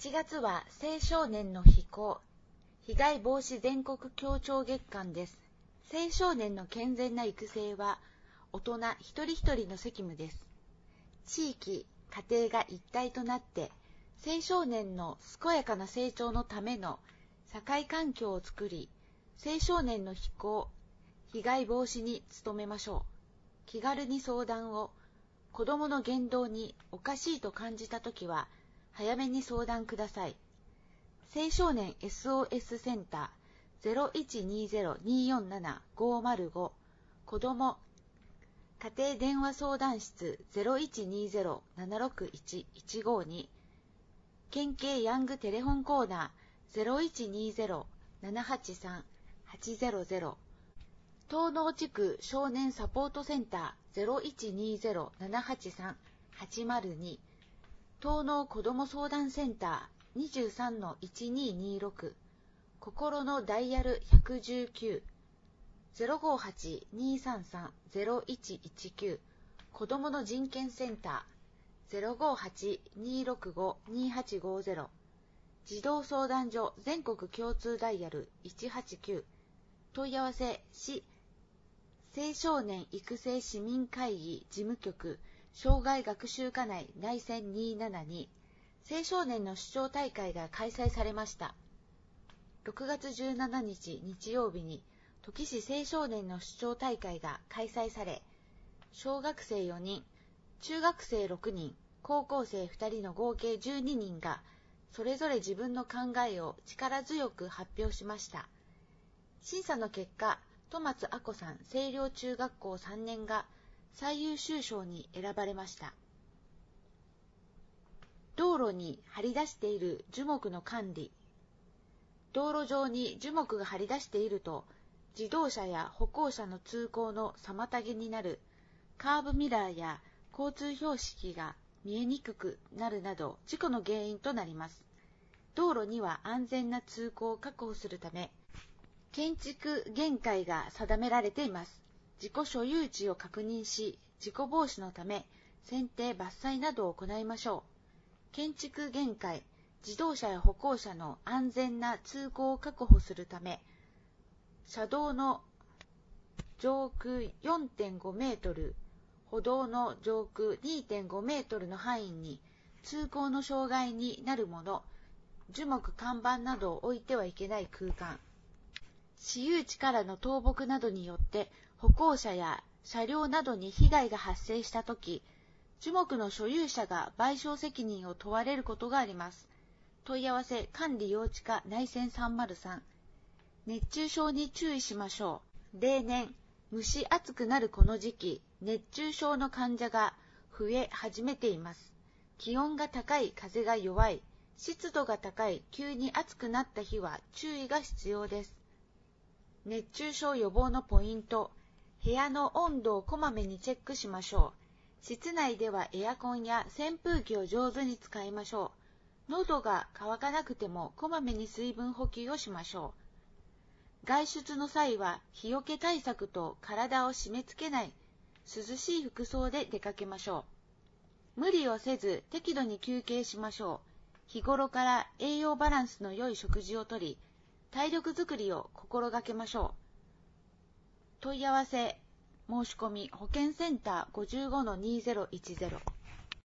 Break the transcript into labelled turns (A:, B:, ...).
A: 7月は青少年の非行、被害防止全国協調月間です。青少年の健全な育成は大人一人一人の責務です。地域、家庭が一体となって青少年の健やかな成長のための社会環境を作り、青少年の非行、被害防止に努めましょう。気軽に相談を、子どもの言動におかしいと感じたときは、早めに相談ください。青少年 SOS センター 0120-247-505 子ども家庭電話相談室 0120-761-152 県警ヤングテレホンコーナー 0120-783-800 東濃地区少年サポートセンター 0120-783-802東濃子ども相談センター 23-1226 心のダイヤル119 058-233-0119子どもの人権センター 058-265-2850 児童相談所全国共通ダイヤル189問い合わせ市青少年育成市民会議事務局障害学習課内内線272青少年の主張大会が開催されました。6月17日日曜日に土岐市青少年の主張大会が開催され、小学生4人、中学生6人、高校生2人の合計12人がそれぞれ自分の考えを力強く発表しました。審査の結果、戸松亜子さん清涼中学校3年が最優秀賞に選ばれました。道路に張り出している樹木の管理。道路上に樹木が張り出していると、自動車や歩行者の通行の妨げになるカーブミラーや交通標識が見えにくくなるなど事故の原因となります。道路には安全な通行を確保するため、建築限界が定められています。自己所有地を確認し、事故防止のため、剪定伐採などを行いましょう。建築限界、自動車や歩行者の安全な通行を確保するため、車道の上空 4.5 メートル、歩道の上空 2.5 メートルの範囲に通行の障害になるもの、樹木看板などを置いてはいけない空間、私有地からの倒木などによって歩行者や車両などに被害が発生したとき、樹木の所有者が賠償責任を問われることがあります。問い合わせ管理用地課内線303。熱中症に注意しましょう。例年、蒸し暑くなるこの時期、熱中症の患者が増え始めています。気温が高い、風が弱い、湿度が高い、急に暑くなった日は注意が必要です。熱中症予防のポイント。部屋の温度をこまめにチェックしましょう。室内ではエアコンや扇風機を上手に使いましょう。喉が渇かなくてもこまめに水分補給をしましょう。外出の際は日よけ対策と体を締め付けない涼しい服装で出かけましょう。無理をせず適度に休憩しましょう。日頃から栄養バランスの良い食事をとり、体力づくりを心がけましょう。問い合わせ、申し込み保健センター 55-2010